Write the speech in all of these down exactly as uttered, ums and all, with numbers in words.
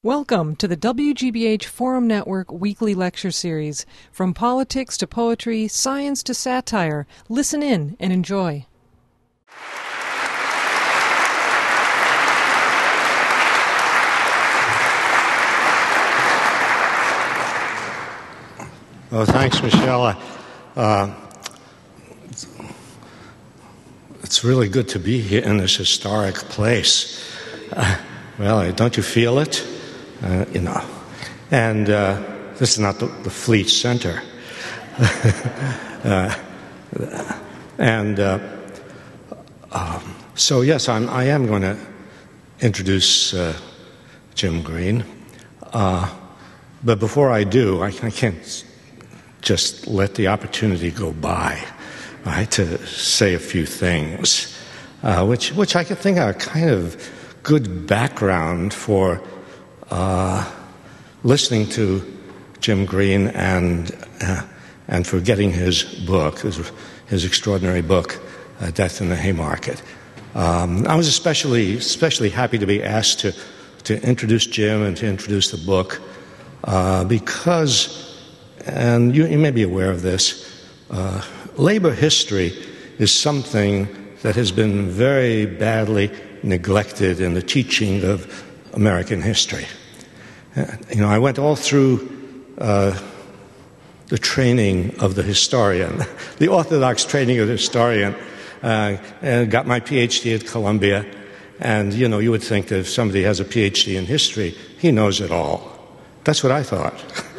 Welcome to the W G B H Forum Network weekly lecture series. From politics to poetry, science to satire, listen in and enjoy. Oh, thanks, Michelle. Uh, it's really good to be here in this historic place. Uh, well, don't you feel it? Uh, you know, and uh, this is not the, the Fleet Center. uh, and uh, um, so, yes, I'm, I am going to introduce uh, Jim Green. Uh, but before I do, I, I can't just let the opportunity go by, right, to say a few things, uh, which, which I could think are kind of good background for Uh, listening to Jim Green and uh, and for getting his book, his, his extraordinary book, uh, Death in the Haymarket. Um, I was especially especially happy to be asked to to introduce Jim and to introduce the book uh, because, and you, you may be aware of this, uh, labor history is something that has been very badly neglected in the teaching of American history. You know, I went all through uh, the training of the historian, the orthodox training of the historian, uh, and got my P H D at Columbia. And, you know, you would think that if somebody has a P H D in history, he knows it all. That's what I thought.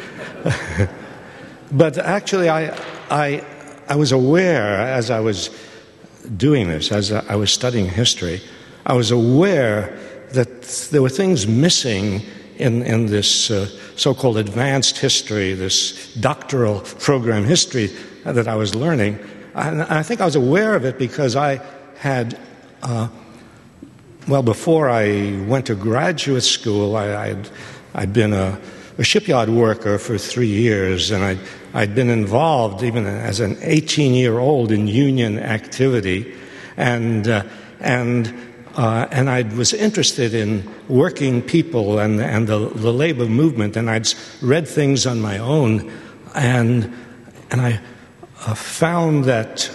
But actually, I, I, I was aware as I was doing this, as I was studying history, I was aware that there were things missing in, in this uh, so-called advanced history, this doctoral program history that I was learning. And I think I was aware of it because I had, uh, well, before I went to graduate school, I, I'd, I'd been a, a shipyard worker for three years, and I'd, I'd been involved even as an eighteen-year-old in union activity, and uh, and Uh, and I was interested in working people and, and the, the labor movement, and I'd read things on my own, and and I uh, found that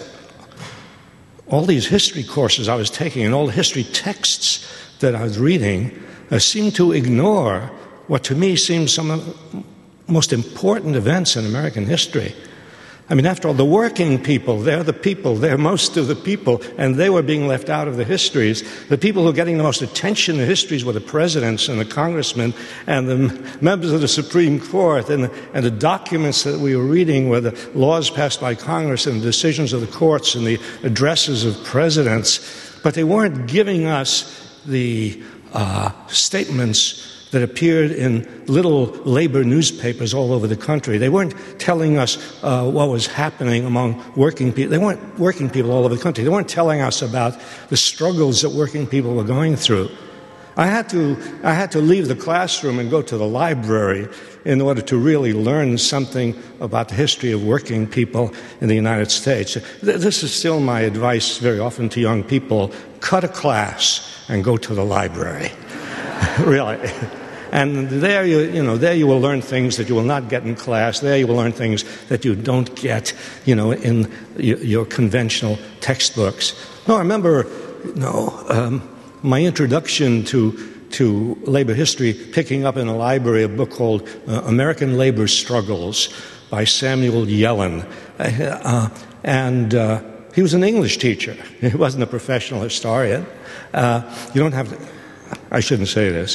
all these history courses I was taking and all the history texts that I was reading uh, seemed to ignore what to me seemed some of the most important events in American history. I mean, after all, the working people, they're the people, they're most of the people, and they were being left out of the histories. The people who were getting the most attention in the histories were the presidents and the congressmen and the members of the Supreme Court, and the, and the documents that we were reading were the laws passed by Congress and the decisions of the courts and the addresses of presidents. But they weren't giving us the uh, statements that appeared in little labor newspapers all over the country. They weren't telling us uh, what was happening among working people. They weren't working people all over the country. They weren't telling us about the struggles that working people were going through. I had to, I had to leave the classroom and go to the library in order to really learn something about the history of working people in the United States. This is still my advice very often to young people. Cut a class and go to the library. Really. And there you, you know, there you will learn things that you will not get in class. There you will learn things that you don't get, you know, in your, your conventional textbooks. No, I remember, you know, um, my introduction to to labor history, picking up in a library a book called uh, American Labor Struggles by Samuel Yellen, uh, and uh, he was an English teacher. He wasn't a professional historian. Uh, you don't have to. I shouldn't say this.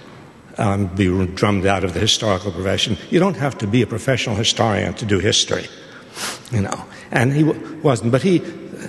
Um, be drummed out of the historical profession. You don't have to be a professional historian to do history, you know. And he w- wasn't. But he,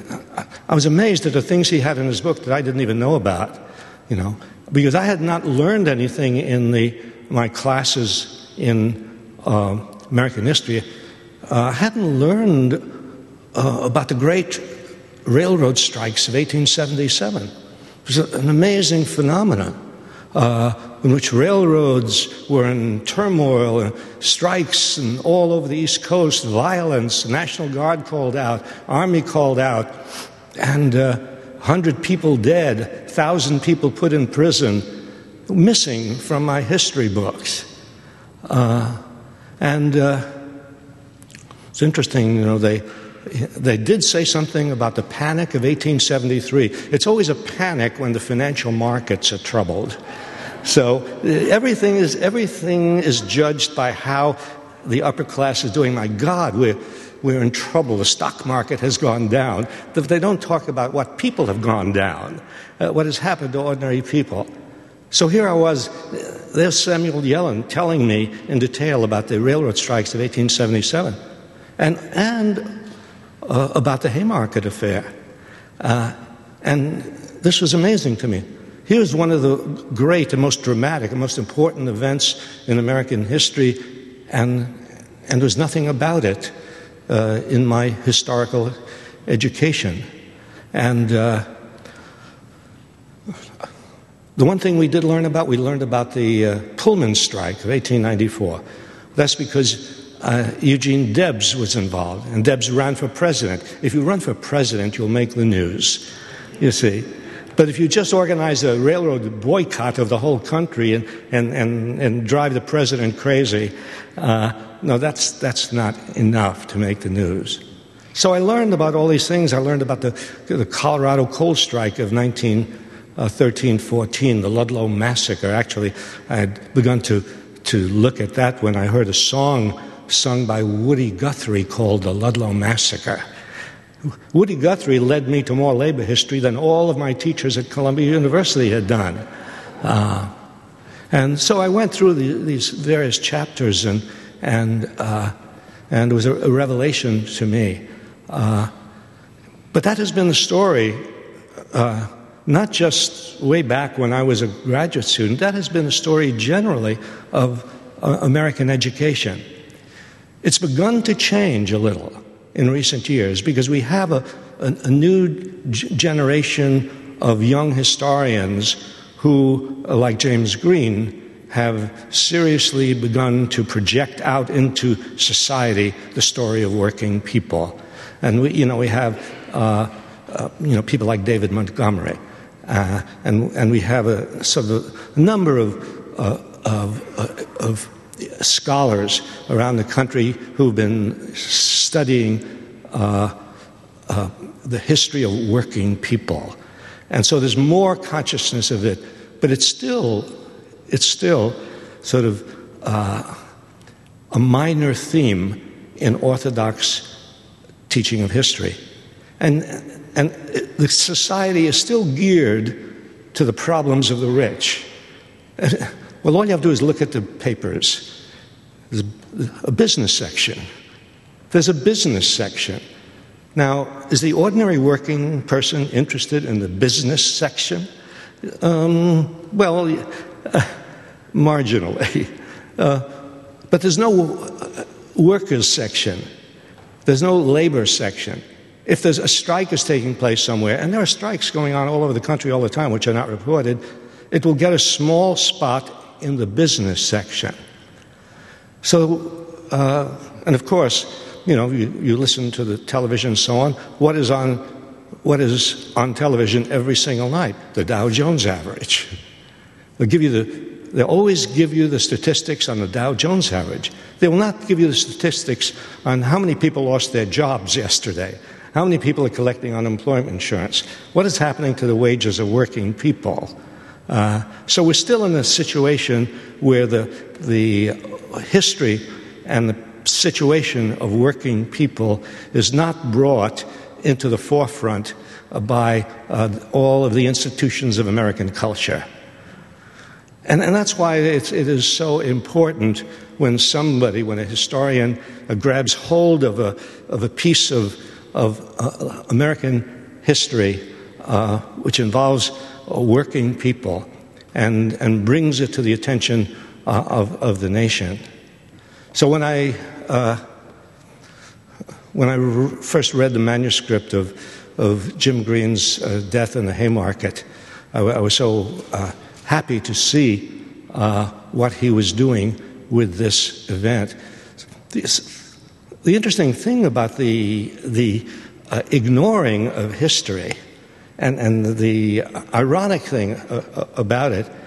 I was amazed at the things he had in his book that I didn't even know about, you know, because I had not learned anything in the my classes in uh, American history. Uh, I hadn't learned uh, about the great railroad strikes of eighteen seventy-seven. It was an amazing phenomenon. Uh, in which railroads were in turmoil and strikes and all over the East Coast, violence, the National Guard called out, Army called out, and uh, one hundred people dead, one thousand people put in prison. missing from my history books. Uh, and uh, it's interesting, you know, they they did say something about the panic of eighteen seventy-three. It's always a panic when the financial markets are troubled. So everything is everything is judged by how the upper class is doing. My God, we're we're in trouble. The stock market has gone down. But they don't talk about what people have gone down, uh, what has happened to ordinary people. So here I was, there's Samuel Yellen telling me in detail about the railroad strikes of eighteen seventy-seven and, and uh, about the Haymarket affair. Uh, and this was amazing to me. Here's one of the great and most dramatic and most important events in American history, and, and there's nothing about it uh, in my historical education. And uh, the one thing we did learn about, we learned about the uh, Pullman strike of eighteen ninety-four. That's because uh, Eugene Debs was involved, and Debs ran for president. If you run for president, you'll make the news, you see. But if you just organize a railroad boycott of the whole country and, and, and, and drive the president crazy, uh, no, that's, that's not enough to make the news. So I learned about all these things. I learned about the, the Colorado coal strike of nineteen thirteen fourteen, the Ludlow Massacre. Actually, I had begun to, to look at that when I heard a song sung by Woody Guthrie called The Ludlow Massacre. Woody Guthrie led me to more labor history than all of my teachers at Columbia University had done. Uh, and so I went through the, these various chapters, and and uh, and it was a, a revelation to me. Uh, but that has been the story, uh, not just way back when I was a graduate student. That has been the story generally of uh, American education. It's begun to change a little in recent years because we have a, a, a new g- generation of young historians who, like James Green, have seriously begun to project out into society the story of working people. And we, you know, we have uh, uh, you know people like David Montgomery, uh, and and we have a sort of a number of uh, of, uh, of scholars around the country who've been studying uh, uh, the history of working people, and so there's more consciousness of it, but it's still it's still sort of uh, a minor theme in Orthodox teaching of history, and and the society is still geared to the problems of the rich. Well, all you have to do is look at the papers. There's a business section. There's a business section. Now, is the ordinary working person interested in the business section? Um, well, uh, marginally. Uh, but there's no workers section. There's no labor section. If there's a strike is taking place somewhere, and there are strikes going on all over the country all the time, which are not reported, it will get a small spot in the business section. So, uh, and of course, you know, you, you listen to the television and so on. What is on, what is on television every single night? The Dow Jones average. They'll give you the, they always give you the statistics on the Dow Jones average. They will not give you the statistics on how many people lost their jobs yesterday, how many people are collecting unemployment insurance, what is happening to the wages of working people. Uh, so we're still in a situation where the the history and the situation of working people is not brought into the forefront uh, by uh, all of the institutions of American culture. And, and that's why it's, it is so important when somebody, when a historian uh, grabs hold of a of a piece of of uh, American history uh, which involves uh, working people and and brings it to the attention uh, of of the nation. So when I uh, when I re- first read the manuscript of of Jim Green's uh, Death in the Haymarket, I, I was so uh, happy to see uh, what he was doing with this event. This, the interesting thing about the the uh, ignoring of history, and, and the ironic thing uh, about it,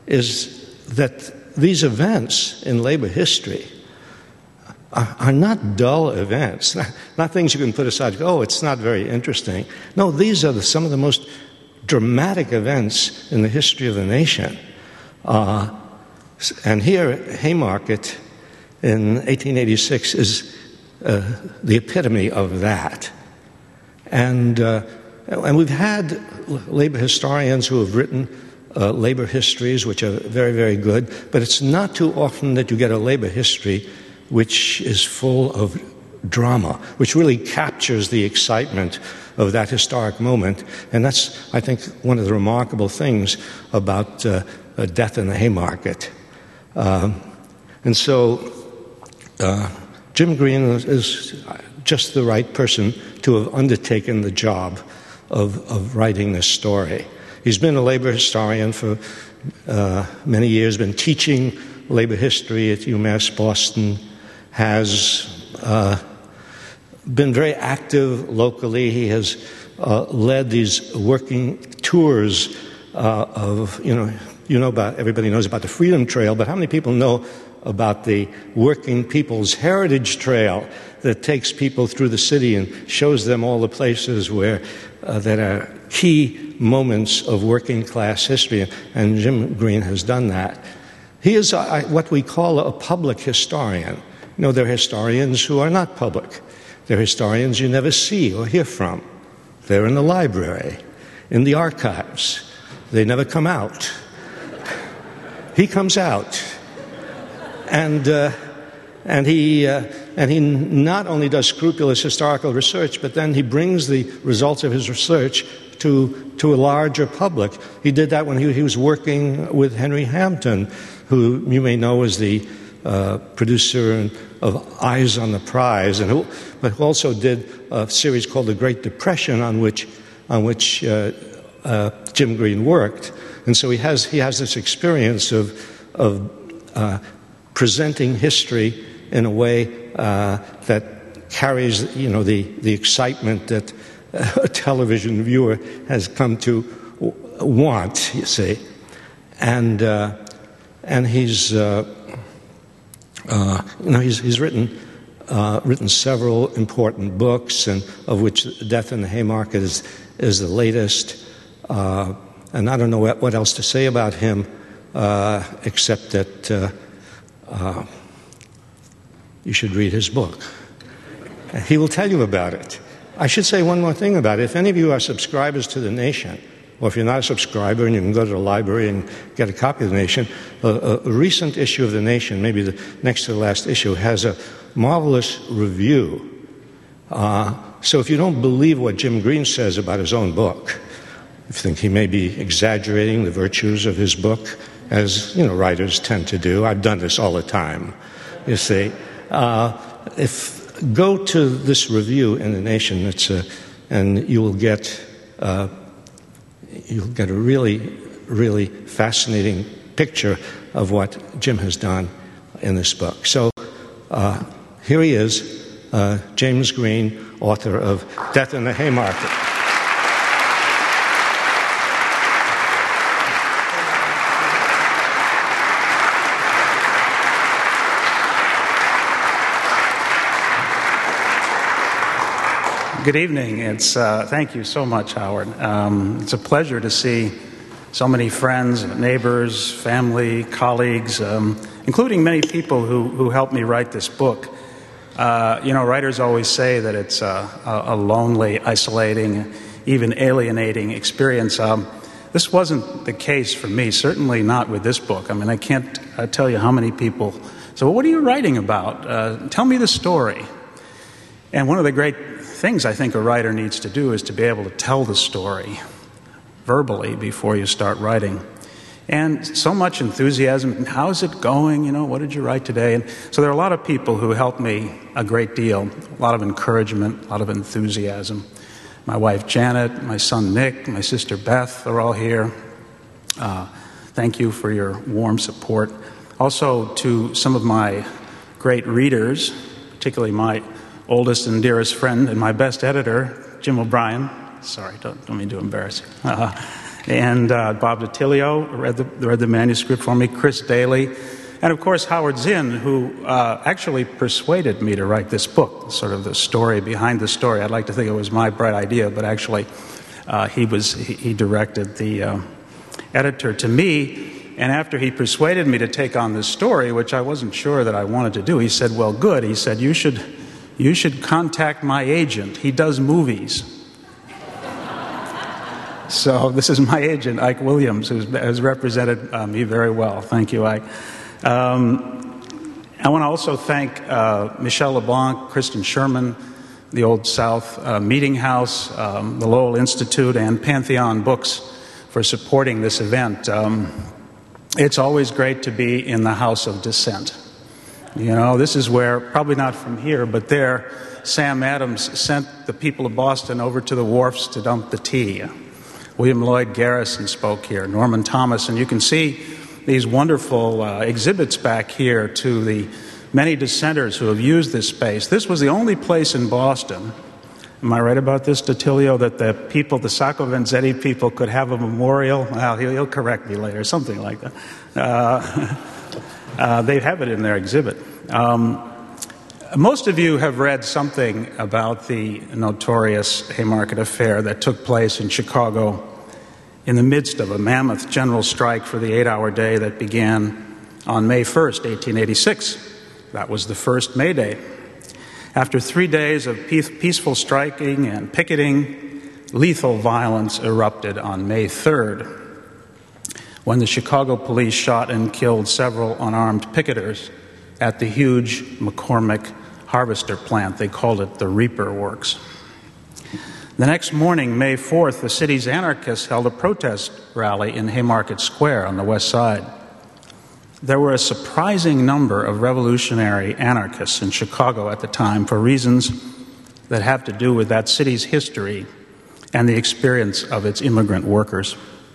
is that these events in labor history are, are not dull events, not, not things you can put aside, oh, it's not very interesting. No, these are the, some of the most dramatic events in the history of the nation. Uh, and here, Haymarket in eighteen eighty-six is uh, the epitome of that. And, uh, and we've had labor historians who have written uh, labor histories, which are very, very good, but it's not too often that you get a labor history which is full of drama, which really captures the excitement of that historic moment. And that's, I think, one of the remarkable things about uh, uh, Death in the Haymarket. Um, and so uh, Jim Green is just the right person to have undertaken the job of, of writing this story. He's been a labor historian for uh, many years, been teaching labor history at UMass Boston, has uh, been very active locally. He has uh, led these working tours uh, of, you know, you know about, everybody knows about the Freedom Trail, but how many people know about the Working People's Heritage Trail that takes people through the city and shows them all the places where uh, that are key moments of working class history? And Jim Green has done that. He is a, what we call a public historian. You know, there are historians who are not public. They're historians you never see or hear from. They're in the library, in the archives. They never come out. He comes out. And, uh, and, he, uh, and he not only does scrupulous historical research, but then he brings the results of his research to, to a larger public. He did that when he, he was working with Henry Hampton, who you may know as the uh, producer of Eyes on the Prize, and who, but who also did a series called The Great Depression, on which, on which uh, uh, Jim Green worked. And so he has, he has this experience of, of uh, presenting history in a way uh, that carries, you know, the, the excitement that a television viewer has come to want, you see. And, uh, and he's... Uh, Uh, you know, he's, he's written uh, written several important books, and of which Death in the Haymarket is is the latest. Uh, and I don't know what, what else to say about him, uh, except that uh, uh, you should read his book. He will tell you about it. I should say one more thing about it. If any of you are subscribers to The Nation, or if you're not a subscriber and you can go to the library and get a copy of The Nation, a, a recent issue of The Nation, maybe the next to the last issue, has a marvelous review. Uh, so if you don't believe what Jim Green says about his own book, if you think he may be exaggerating the virtues of his book, as, you know, writers tend to do. I've done this all the time, you see. Uh, if go to this review in The Nation, it's a, and you will get... Uh, You'll get a really, really fascinating picture of what Jim has done in this book. So uh, here he is, uh, James Green, author of Death in the Haymarket. Good evening. It's uh, thank you so much, Howard. Um, it's a pleasure to see so many friends, neighbors, family, colleagues, um, including many people who, who helped me write this book. Uh, you know, writers always say that it's a, a lonely, isolating, even alienating experience. Um, this wasn't the case for me, certainly not with this book. I mean, I can't uh, tell you how many people. So what are you writing about? Uh, tell me the story. And one of the great things I think a writer needs to do is to be able to tell the story verbally before you start writing. And so much enthusiasm. How's it going? You know, what did you write today? And so there are a lot of people who helped me a great deal, a lot of encouragement, a lot of enthusiasm. My wife Janet, my son Nick, my sister Beth are all here. Uh, thank you for your warm support. Also to some of my great readers, particularly my oldest and dearest friend and my best editor, Jim O'Brien. Sorry, don't, don't mean to embarrass you. Uh, and uh, Bob DiTilio read the, read the manuscript for me, Chris Daly, and of course Howard Zinn, who uh, actually persuaded me to write this book, sort of the story behind the story. I'd like to think it was my bright idea, but actually uh, he was he, he directed the uh, editor to me. And after he persuaded me to take on this story, which I wasn't sure that I wanted to do, he said, "Well, good." He said, "You should you should contact my agent. He does movies." So this is my agent, Ike Williams, who has represented uh, me very well. Thank you, Ike. Um, I want to also thank uh, Michel LeBlanc, Kristen Sherman, the Old South uh, Meeting House, um, the Lowell Institute, and Pantheon Books for supporting this event. Um, it's always great to be in the house of dissent. You know, this is where, probably not from here, but there, Sam Adams sent the people of Boston over to the wharfs to dump the tea. William Lloyd Garrison spoke here, Norman Thomas, and you can see these wonderful uh, exhibits back here to the many dissenters who have used this space. This was the only place in Boston, am I right about this, DiTilio, that the people, the Sacco Vanzetti people, could have a memorial? Well, he'll, he'll correct me later, something like that. Uh, uh, they have it in their exhibit. Um, most of you have read something about the notorious Haymarket Affair that took place in Chicago in the midst of a mammoth general strike for the eight-hour day that began on May first, eighteen eighty-six. That was the first May Day. After three days of peaceful striking and picketing, lethal violence erupted on May third, when the Chicago police shot and killed several unarmed picketers at the huge McCormick harvester plant. They called it the Reaper Works. The next morning, May fourth, the city's anarchists held a protest rally in Haymarket Square on the west side. There were a surprising number of revolutionary anarchists in Chicago at the time for reasons that have to do with that city's history and the experience of its immigrant workers.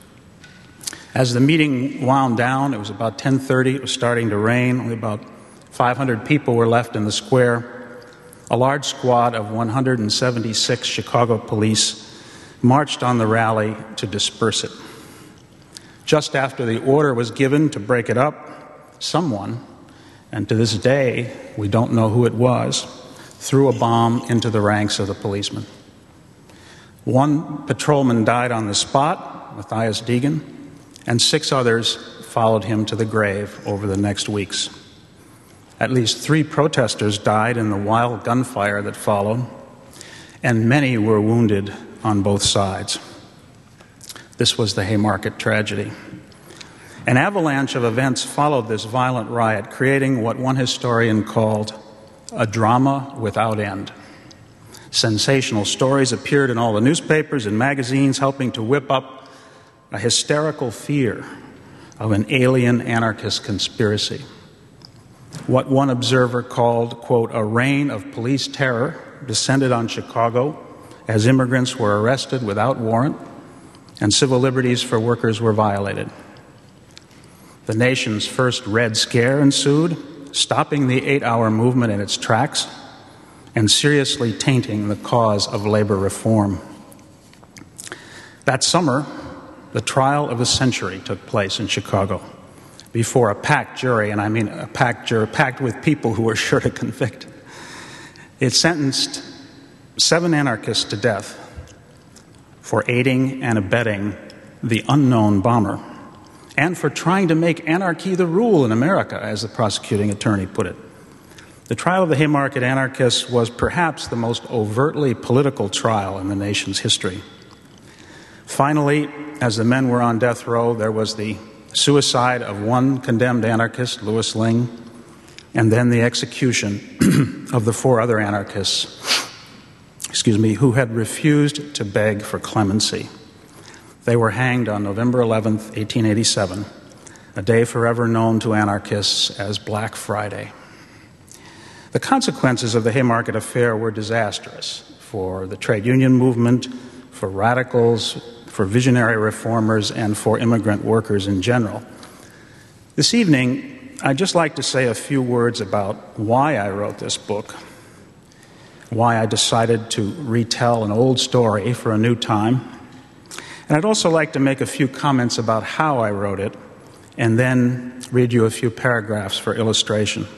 As the meeting wound down, it was about ten thirty, it was starting to rain, only about five hundred people were left in the square. A large squad of one hundred seventy-six Chicago police marched on the rally to disperse it. Just after the order was given to break it up, someone, and to this day we don't know who it was, threw a bomb into the ranks of the policemen. One patrolman died on the spot, Matthias Deegan, and six others followed him to the grave over the next weeks. At least three protesters died in the wild gunfire that followed, and many were wounded on both sides. This was the Haymarket tragedy. An avalanche of events followed this violent riot, creating what one historian called a drama without end. Sensational stories appeared in all the newspapers and magazines, helping to whip up a hysterical fear of an alien anarchist conspiracy. What one observer called, quote, a reign of police terror descended on Chicago as immigrants were arrested without warrant and civil liberties for workers were violated. The nation's first Red Scare ensued, stopping the eight-hour movement in its tracks and seriously tainting the cause of labor reform. That summer, the trial of the century took place in Chicago before a packed jury, and I mean a packed jury, packed with people who were sure to convict. It sentenced seven anarchists to death for aiding and abetting the unknown bomber and for trying to make anarchy the rule in America, as the prosecuting attorney put it. The trial of the Haymarket anarchists was perhaps the most overtly political trial in the nation's history. Finally, as the men were on death row, there was the suicide of one condemned anarchist, Louis Ling, and then the execution of the four other anarchists, excuse me, who had refused to beg for clemency. They were hanged on November eleventh, eighteen eighty-seven, a day forever known to anarchists as Black Friday. The consequences of the Haymarket Affair were disastrous for the trade union movement, for radicals, for visionary reformers, and for immigrant workers in general. This evening, I'd just like to say a few words about why I wrote this book, why I decided to retell an old story for a new time, And I'd also like to make a few comments about how I wrote it, and then read you a few paragraphs for illustration.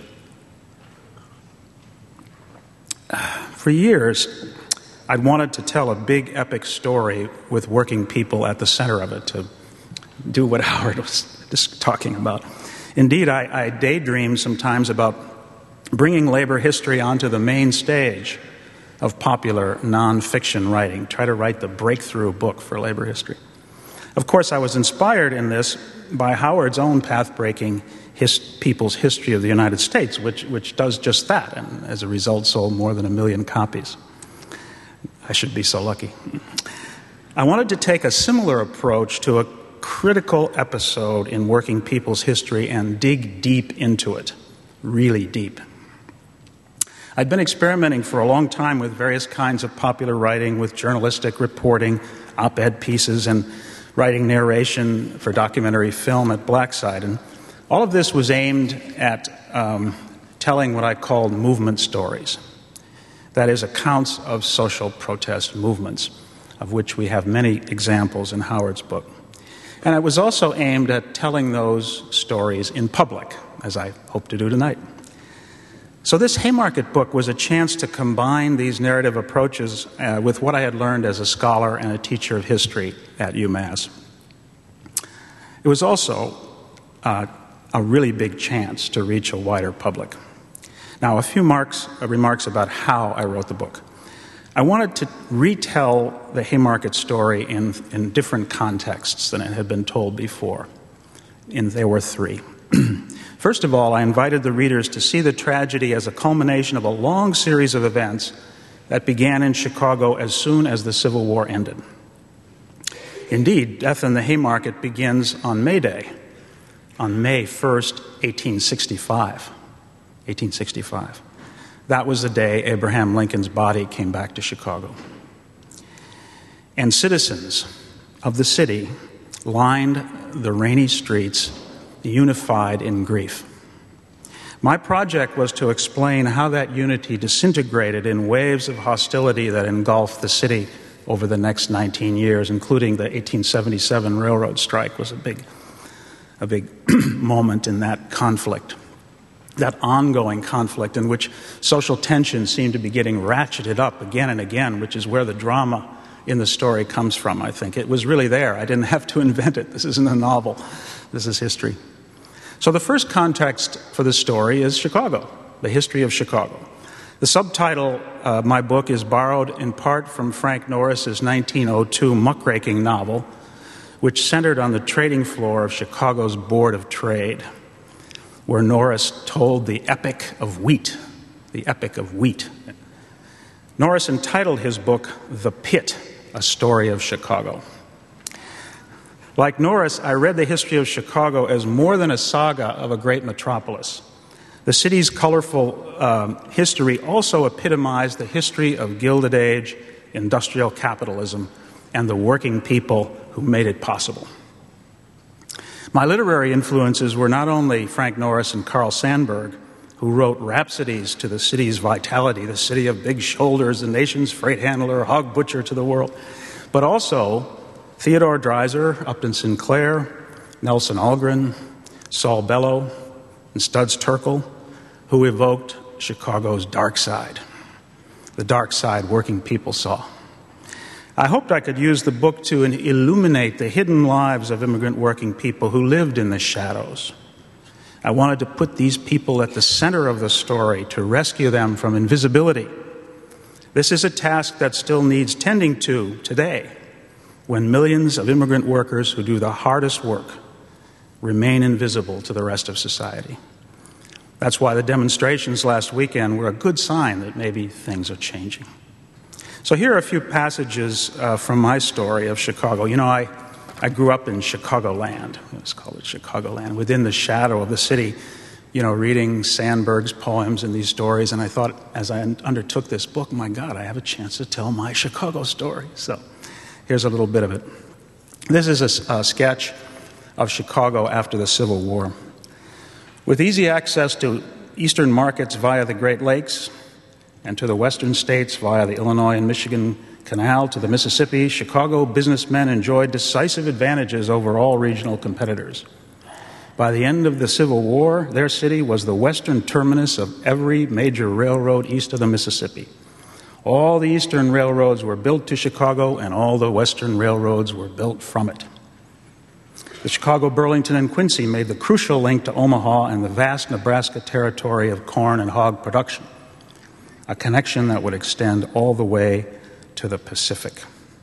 For years, I'd wanted to tell a big epic story with working people at the center of it, to do what Howard was just talking about. Indeed, I, I daydreamed sometimes about bringing labor history onto the main stage of popular nonfiction writing, try to write the breakthrough book for labor history. Of course, I was inspired in this by Howard's own path-breaking his, People's History of the United States, which, which does just that, and as a result sold more than a million copies. I should be so lucky. I wanted to take a similar approach to a critical episode in working people's history and dig deep into it, really deep. I'd been experimenting for a long time with various kinds of popular writing, with journalistic reporting, op-ed pieces, and writing narration for documentary film at Blackside. And all of this was aimed at um, telling what I called movement stories. That is, accounts of social protest movements, of which we have many examples in Howard's book. And it was also aimed at telling those stories in public, as I hope to do tonight. So this Haymarket book was a chance to combine these narrative approaches uh, with what I had learned as a scholar and a teacher of history at UMass. It was also uh, a really big chance to reach a wider public. Now, a few marks, uh, remarks about how I wrote the book. I wanted to retell the Haymarket story in, in different contexts than it had been told before, and there were three. First of all, I invited the readers to see the tragedy as a culmination of a long series of events that began in Chicago as soon as the Civil War ended. Indeed, Death in the Haymarket begins on May Day, on May first, eighteen sixty-five. eighteen sixty-five. That was the day Abraham Lincoln's body came back to Chicago. And citizens of the city lined the rainy streets, unified in grief. My project was to explain how that unity disintegrated in waves of hostility that engulfed the city over the next nineteen years, including the eighteen seventy-seven railroad strike was a big, a big moment in that conflict, that ongoing conflict in which social tension seemed to be getting ratcheted up again and again, which is where the drama in the story comes from, I think. It was really there. I didn't have to invent it. This isn't a novel. This is history. So the first context for the story is Chicago, the history of Chicago. The subtitle of my book is borrowed in part from Frank Norris's nineteen oh two muckraking novel, which centered on the trading floor of Chicago's Board of Trade, where Norris told the epic of wheat, the epic of wheat. Norris entitled his book, The Pit, A Story of Chicago. Like Norris, I read the history of Chicago as more than a saga of a great metropolis. The city's colorful um, history also epitomized the history of Gilded Age, industrial capitalism, and the working people who made it possible. My literary influences were not only Frank Norris and Carl Sandburg, who wrote rhapsodies to the city's vitality, the city of big shoulders, the nation's freight handler, hog butcher to the world, but also Theodore Dreiser, Upton Sinclair, Nelson Algren, Saul Bellow, and Studs Terkel, who evoked Chicago's dark side, the dark side working people saw. I hoped I could use the book to illuminate the hidden lives of immigrant working people who lived in the shadows. I wanted to put these people at the center of the story to rescue them from invisibility. This is a task that still needs tending to today, when millions of immigrant workers who do the hardest work remain invisible to the rest of society. That's why the demonstrations last weekend were a good sign that maybe things are changing. So here are a few passages uh, from my story of Chicago. You know, I, I grew up in Chicagoland. Let's call it Chicagoland, within the shadow of the city, you know, reading Sandburg's poems and these stories. And I thought, as I undertook this book, my God, I have a chance to tell my Chicago story. So here's a little bit of it. This is a, a sketch of Chicago after the Civil War. With easy access to eastern markets via the Great Lakes and to the western states via the Illinois and Michigan canal to the Mississippi, Chicago businessmen enjoyed decisive advantages over all regional competitors. By the end of the Civil War, their city was the western terminus of every major railroad east of the Mississippi. All the eastern railroads were built to Chicago, and all the western railroads were built from it. The Chicago, Burlington, and Quincy made the crucial link to Omaha and the vast Nebraska territory of corn and hog production, a connection that would extend all the way to the Pacific.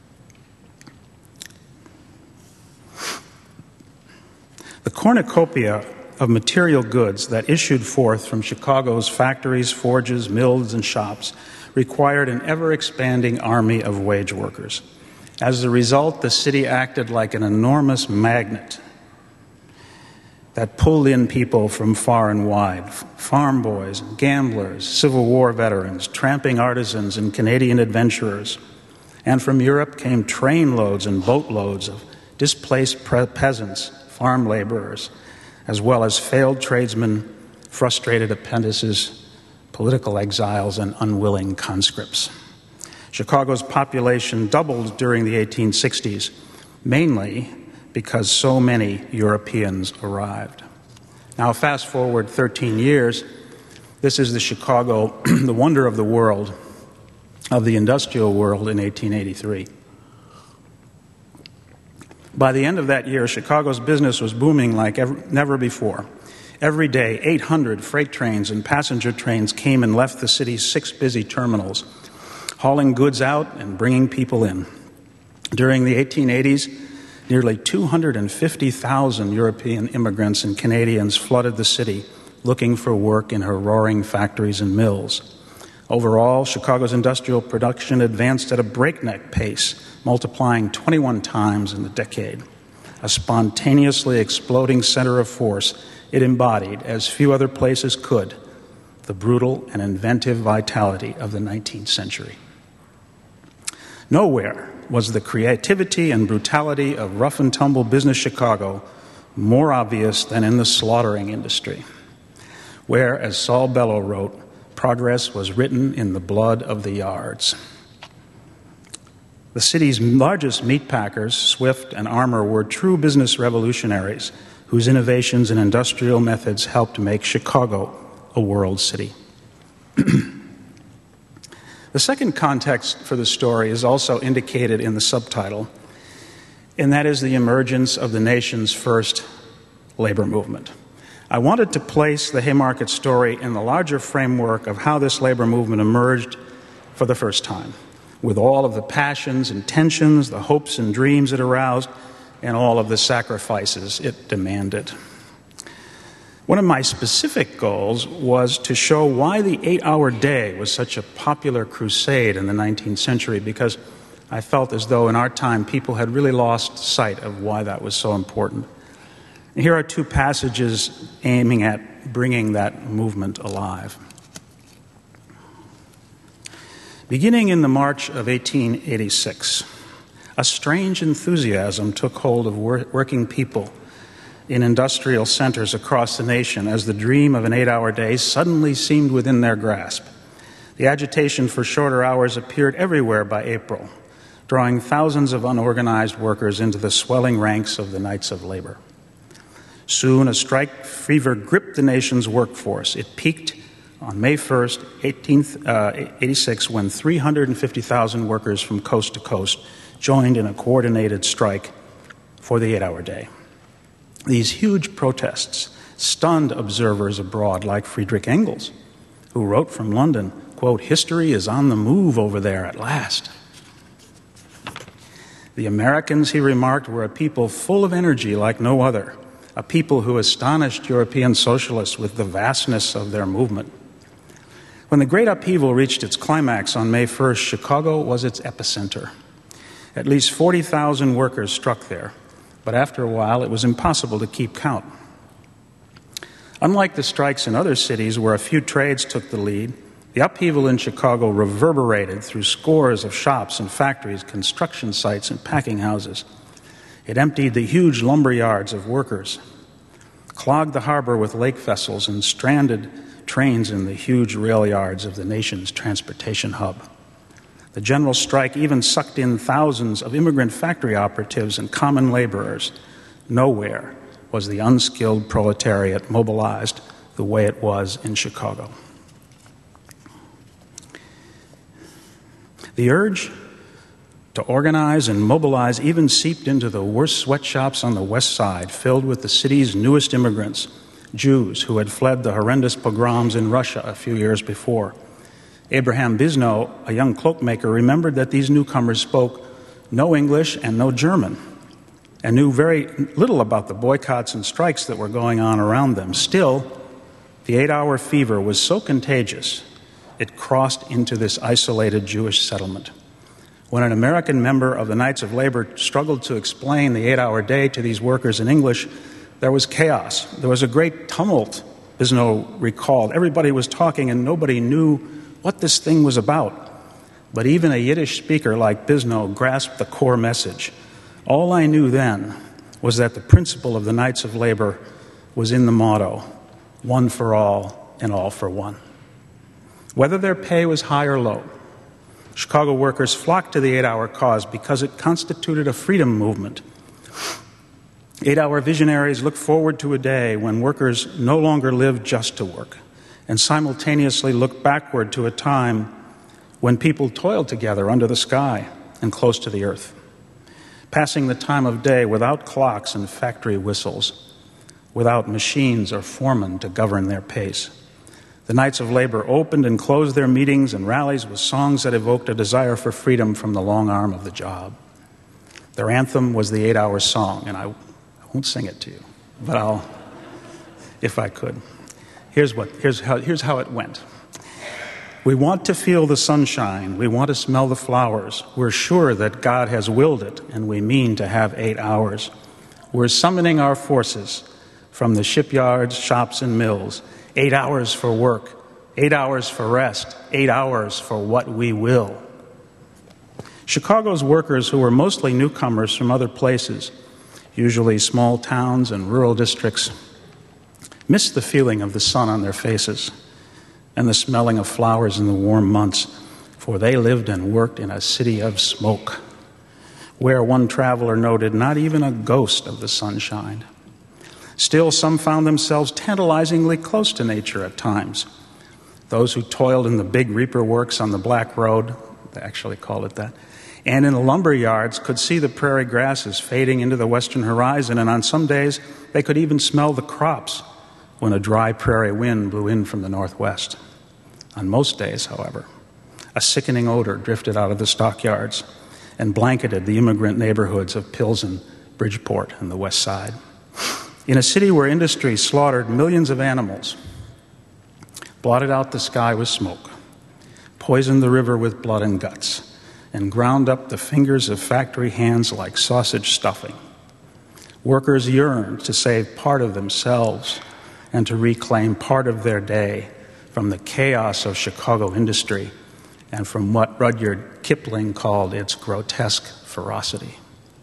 The cornucopia of material goods that issued forth from Chicago's factories, forges, mills, and shops required an ever-expanding army of wage workers. As a result, the city acted like an enormous magnet that pulled in people from far and wide, farm boys, gamblers, Civil War veterans, tramping artisans, and Canadian adventurers. And from Europe came trainloads and boatloads of displaced pre- peasants, farm laborers, as well as failed tradesmen, frustrated apprentices, political exiles, and unwilling conscripts. Chicago's population doubled during the eighteen sixties, mainly because so many Europeans arrived. Now, fast forward thirteen years, this is the Chicago, the wonder of the world, of the industrial world in eighteen eighty-three. By the end of that year, Chicago's business was booming like ever, never before. Every day, eight hundred freight trains and passenger trains came and left the city's six busy terminals, hauling goods out and bringing people in. During the eighteen eighties, nearly two hundred fifty thousand European immigrants and Canadians flooded the city looking for work in her roaring factories and mills. Overall, Chicago's industrial production advanced at a breakneck pace, multiplying twenty-one times in the decade. A spontaneously exploding center of force, it embodied, as few other places could, the brutal and inventive vitality of the nineteenth century. Nowhere was the creativity and brutality of rough-and-tumble business Chicago more obvious than in the slaughtering industry, where, as Saul Bellow wrote, progress was written in the blood of the yards. The city's largest meat packers, Swift and Armour, were true business revolutionaries whose innovations and industrial methods helped make Chicago a world city. The second context for the story is also indicated in the subtitle, and that is the emergence of the nation's first labor movement. I wanted to place the Haymarket story in the larger framework of how this labor movement emerged for the first time, with all of the passions and tensions, the hopes and dreams it aroused, and all of the sacrifices it demanded. One of my specific goals was to show why the eight-hour day was such a popular crusade in the nineteenth century, because I felt as though in our time people had really lost sight of why that was so important. And here are two passages aiming at bringing that movement alive. Beginning in the March of eighteen eighty-six, a strange enthusiasm took hold of wor- working people in industrial centers across the nation as the dream of an eight-hour day suddenly seemed within their grasp. The agitation for shorter hours appeared everywhere by April, drawing thousands of unorganized workers into the swelling ranks of the Knights of Labor. Soon, a strike fever gripped the nation's workforce. It peaked on May first, eighteen eighty-six, when three hundred fifty thousand workers from coast to coast joined in a coordinated strike for the eight-hour day. These huge protests stunned observers abroad like Friedrich Engels, who wrote from London, quote, "History is on the move over there at last." The Americans, he remarked, were a people full of energy like no other, a people who astonished European socialists with the vastness of their movement. When the great upheaval reached its climax on May first, Chicago was its epicenter. At least forty thousand workers struck there, but after a while it was impossible to keep count. Unlike the strikes in other cities where a few trades took the lead, the upheaval in Chicago reverberated through scores of shops and factories, construction sites, and packing houses. It emptied the huge lumber yards of workers, clogged the harbor with lake vessels, and stranded trains in the huge rail yards of the nation's transportation hub. The general strike even sucked in thousands of immigrant factory operatives and common laborers. Nowhere was the unskilled proletariat mobilized the way it was in Chicago. The urge to organize and mobilize even seeped into the worst sweatshops on the West Side, filled with the city's newest immigrants, Jews who had fled the horrendous pogroms in Russia a few years before. Abraham Bisno, a young cloakmaker, remembered that these newcomers spoke no English and no German, and knew very little about the boycotts and strikes that were going on around them. Still, the eight-hour fever was so contagious, it crossed into this isolated Jewish settlement. When an American member of the Knights of Labor struggled to explain the eight-hour day to these workers in English, there was chaos. There was a great tumult, Bisno recalled. Everybody was talking and nobody knew what this thing was about. But even a Yiddish speaker like Bisno grasped the core message. All I knew then was that the principle of the Knights of Labor was in the motto, one for all and all for one. Whether their pay was high or low, Chicago workers flocked to the eight-hour cause because it constituted a freedom movement. Eight-hour visionaries looked forward to a day when workers no longer lived just to work, and simultaneously looked backward to a time when people toiled together under the sky and close to the earth, passing the time of day without clocks and factory whistles, without machines or foremen to govern their pace. The Knights of Labor opened and closed their meetings and rallies with songs that evoked a desire for freedom from the long arm of the job. Their anthem was the eight-hour song, and I, I won't sing it to you, but I'll, if I could. Here's, what, here's, how, here's how it went. We want to feel the sunshine. We want to smell the flowers. We're sure that God has willed it, and we mean to have eight hours. We're summoning our forces from the shipyards, shops, and mills. Eight hours for work, eight hours for rest, eight hours for what we will. Chicago's workers, who were mostly newcomers from other places, usually small towns and rural districts, missed the feeling of the sun on their faces and the smelling of flowers in the warm months, for they lived and worked in a city of smoke, where, one traveler noted, not even a ghost of the sun shined. Still, some found themselves tantalizingly close to nature at times. Those who toiled in the big reaper works on the Black Road, they actually called it that, and in the lumber yards could see the prairie grasses fading into the western horizon, and on some days they could even smell the crops when a dry prairie wind blew in from the northwest. On most days, however, a sickening odor drifted out of the stockyards and blanketed the immigrant neighborhoods of Pilsen, Bridgeport, and the West Side. In a city where industry slaughtered millions of animals, blotted out the sky with smoke, poisoned the river with blood and guts, and ground up the fingers of factory hands like sausage stuffing, workers yearned to save part of themselves and to reclaim part of their day from the chaos of Chicago industry and from what Rudyard Kipling called its grotesque ferocity.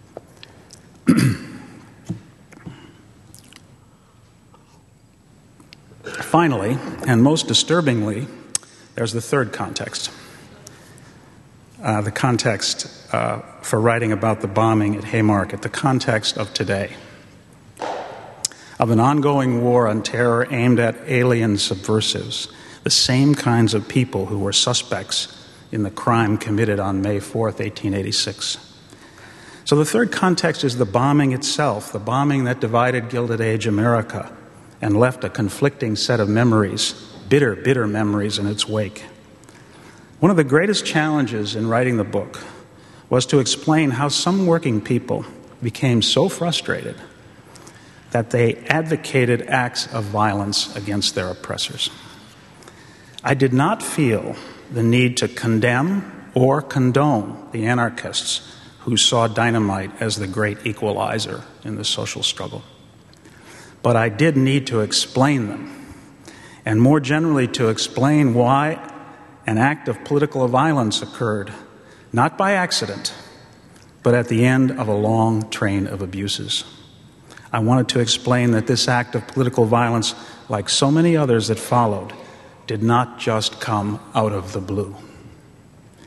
Finally, and most disturbingly, there's the third context. Uh, the context uh, for writing about the bombing at Haymarket, the context of today, of an ongoing war on terror aimed at alien subversives, the same kinds of people who were suspects in the crime committed on May fourth, eighteen eighty-six. So the third context is the bombing itself, the bombing that divided Gilded Age America and left a conflicting set of memories, bitter, bitter memories in its wake. One of the greatest challenges in writing the book was to explain how some working people became so frustrated that they advocated acts of violence against their oppressors. I did not feel the need to condemn or condone the anarchists who saw dynamite as the great equalizer in the social struggle. But I did need to explain them, and more generally to explain why an act of political violence occurred, not by accident, but at the end of a long train of abuses. I wanted to explain that this act of political violence, like so many others that followed, did not just come out of the blue.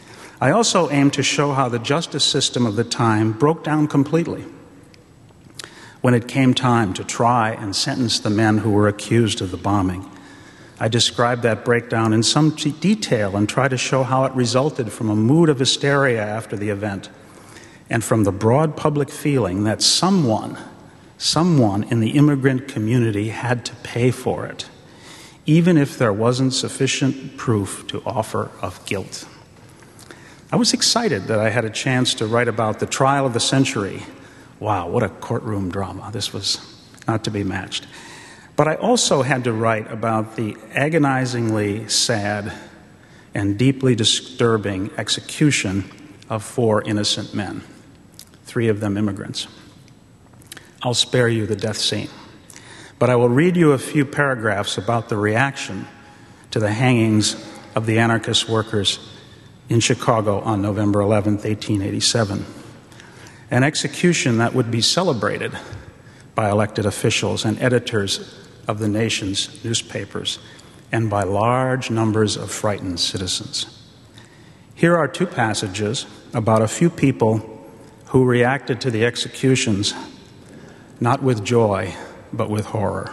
I also aimed to show how the justice system of the time broke down completely when it came time to try and sentence the men who were accused of the bombing. I described that breakdown in some detail and tried to show how it resulted from a mood of hysteria after the event and from the broad public feeling that someone, someone in the immigrant community had to pay for it, even if there wasn't sufficient proof to offer of guilt. I was excited that I had a chance to write about the trial of the century. Wow, what a courtroom drama. This was not to be matched. But I also had to write about the agonizingly sad and deeply disturbing execution of four innocent men, three of them immigrants. I'll spare you the death scene, but I will read you a few paragraphs about the reaction to the hangings of the anarchist workers in Chicago on November eleventh, eighteen eighty-seven, an execution that would be celebrated by elected officials and editors of the nation's newspapers and by large numbers of frightened citizens. Here are two passages about a few people who reacted to the executions not with joy, but with horror.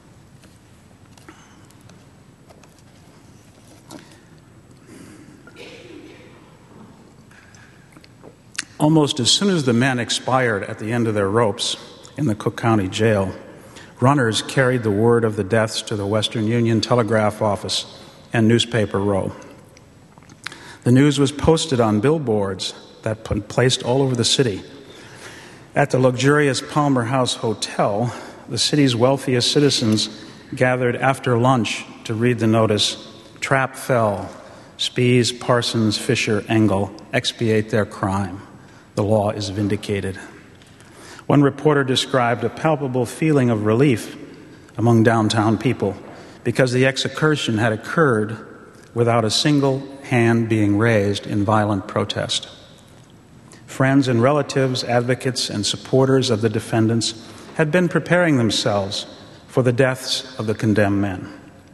Almost as soon as the men expired at the end of their ropes in the Cook County Jail, runners carried the word of the deaths to the Western Union Telegraph Office and Newspaper Row. The news was posted on billboards that placed all over the city. At the luxurious Palmer House Hotel, the city's wealthiest citizens gathered after lunch to read the notice, "Trap fell. Spies, Parsons, Fisher, Engel expiate their crime. The law is vindicated." One reporter described a palpable feeling of relief among downtown people because the execution had occurred without a single hand being raised in violent protest. Friends and relatives, advocates and supporters of the defendants had been preparing themselves for the deaths of the condemned men.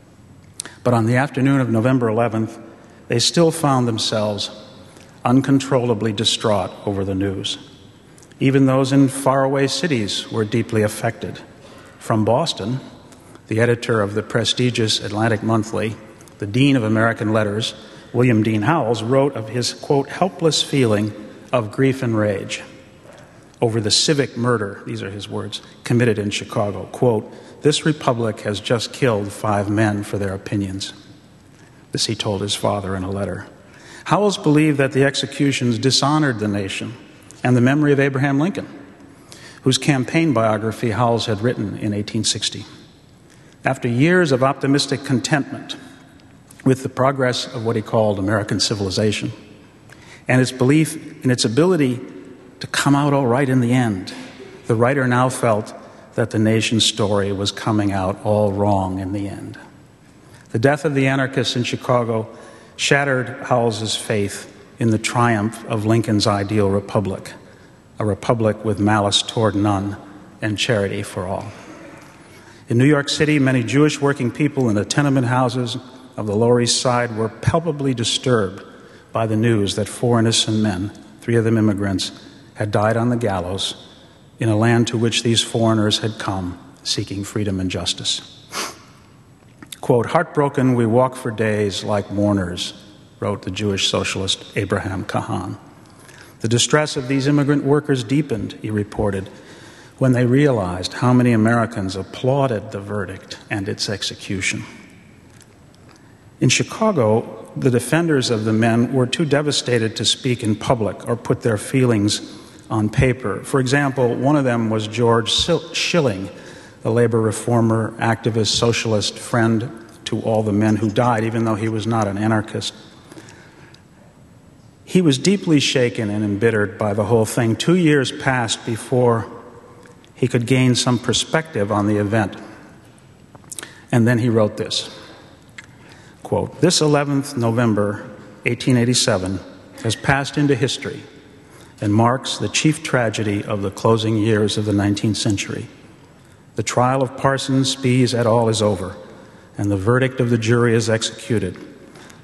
But on the afternoon of November eleventh, they still found themselves uncontrollably distraught over the news. Even those in faraway cities were deeply affected. From Boston, the editor of the prestigious Atlantic Monthly, the dean of American Letters, William Dean Howells, wrote of his, quote, helpless feeling of grief and rage over the civic murder, these are his words, committed in Chicago. Quote, "This republic has just killed five men for their opinions." This he told his father in a letter. Howells believed that the executions dishonored the nation and the memory of Abraham Lincoln, whose campaign biography Howells had written in eighteen sixty. After years of optimistic contentment with the progress of what he called American civilization and its belief in its ability to come out all right in the end, the writer now felt that the nation's story was coming out all wrong in the end. The death of the anarchists in Chicago shattered Howells's faith in the triumph of Lincoln's ideal republic, a republic with malice toward none and charity for all. In New York City, many Jewish working people in the tenement houses of the Lower East Side were palpably disturbed by the news that four innocent men, three of them immigrants, had died on the gallows in a land to which these foreigners had come seeking freedom and justice. Quote, "Heartbroken, we walk for days like mourners," wrote the Jewish socialist Abraham Kahan. The distress of these immigrant workers deepened, he reported, when they realized how many Americans applauded the verdict and its execution. In Chicago, the defenders of the men were too devastated to speak in public or put their feelings on paper. For example, one of them was George Schilling, a labor reformer, activist, socialist, friend to all the men who died, even though he was not an anarchist. He was deeply shaken and embittered by the whole thing. Two years passed before he could gain some perspective on the event. And then he wrote this, quote, "This eleventh November, eighteen eighty-seven, has passed into history and marks the chief tragedy of the closing years of the nineteenth century. The trial of Parsons, Spies et al. Is over, and the verdict of the jury is executed.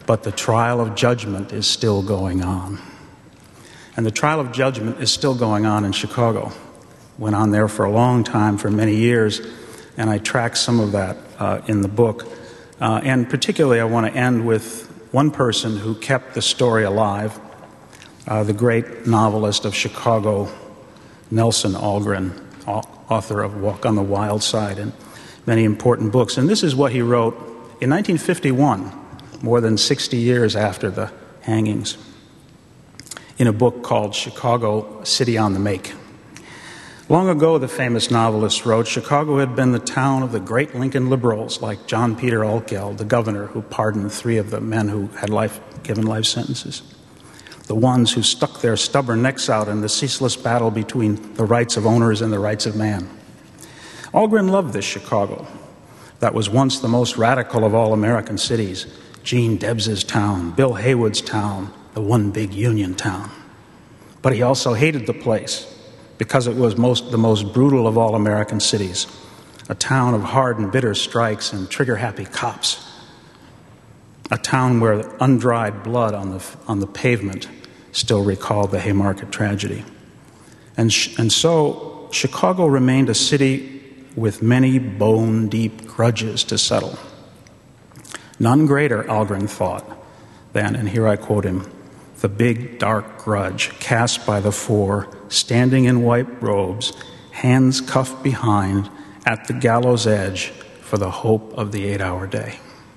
but the trial of judgment is still going on. And the trial of judgment is still going on in Chicago. Went on there for a long time, for many years, and I track some of that uh, in the book. Uh, and particularly, I want to end with one person who kept the story alive, uh, the great novelist of Chicago, Nelson Algren, author of Walk on the Wild Side and many important books. And this is what he wrote in nineteen fifty-one, more than sixty years after the hangings, in a book called Chicago, City on the Make. Long ago, the famous novelist wrote, Chicago had been the town of the great Lincoln liberals like John Peter Altgeld, the governor who pardoned three of the men who had life, given life sentences. The ones who stuck their stubborn necks out in the ceaseless battle between the rights of owners and the rights of man. Algren loved this Chicago that was once the most radical of all American cities, Gene Debs's town, Bill Haywood's town, the one big Union town. But he also hated the place because it was most, the most brutal of all American cities, a town of hard and bitter strikes and trigger-happy cops, a town where undried blood on the, on the pavement still recalled the Haymarket tragedy. And, sh- and so Chicago remained a city with many bone-deep grudges to settle. None greater, Algren thought, than, and here I quote him, the big dark grudge cast by the four, standing in white robes, hands cuffed behind, at the gallows edge for the hope of the eight-hour day.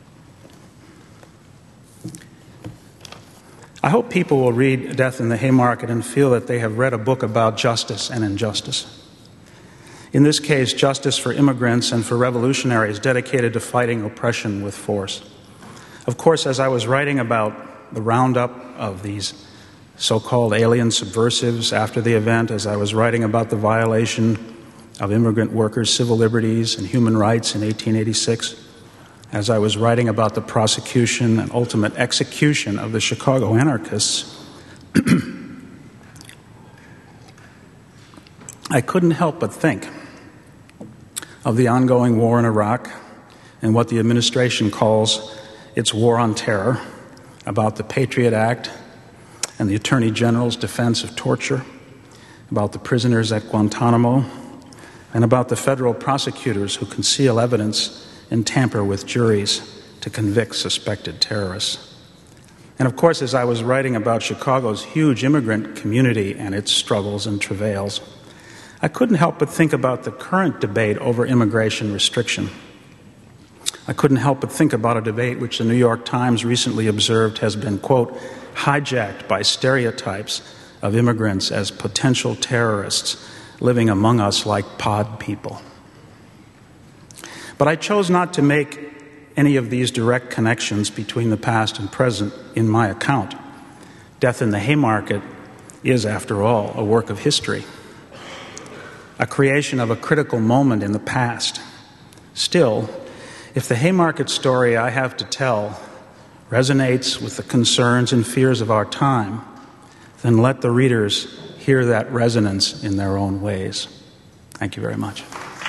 I hope people will read Death in the Haymarket and feel that they have read a book about justice and injustice. In this case, justice for immigrants and for revolutionaries dedicated to fighting oppression with force. Of course, as I was writing about the roundup of these so-called alien subversives after the event, as I was writing about the violation of immigrant workers' civil liberties and human rights in eighteen eighty-six, as I was writing about the prosecution and ultimate execution of the Chicago anarchists, I couldn't help but think of the ongoing war in Iraq and what the administration calls its war on terror, about the Patriot Act and the Attorney General's defense of torture, about the prisoners at Guantanamo, and about the federal prosecutors who conceal evidence and tamper with juries to convict suspected terrorists. And of course, as I was writing about Chicago's huge immigrant community and its struggles and travails, I couldn't help but think about the current debate over immigration restriction. I couldn't help but think about a debate which the New York Times recently observed has been, quote, hijacked by stereotypes of immigrants as potential terrorists living among us like pod people. But I chose not to make any of these direct connections between the past and present in my account. Death in the Haymarket is, after all, a work of history, a creation of a critical moment in the past. Still, if the Haymarket story I have to tell resonates with the concerns and fears of our time, then let the readers hear that resonance in their own ways. Thank you very much.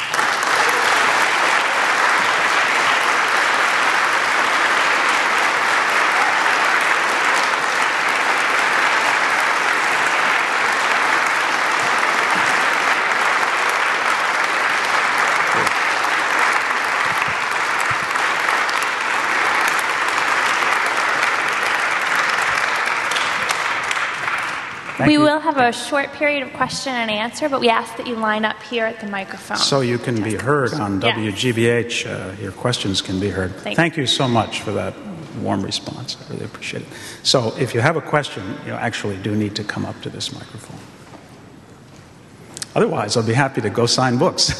Thank we you. will have a short period of question and answer, but we ask that you line up here at the microphone. So you can be heard on Yeah. W G B H. Uh, your questions can be heard. Thank Thank you so much for that warm response. I really appreciate it. So if you have a question, you actually do need to come up to this microphone. Otherwise, I'll be happy to go sign books.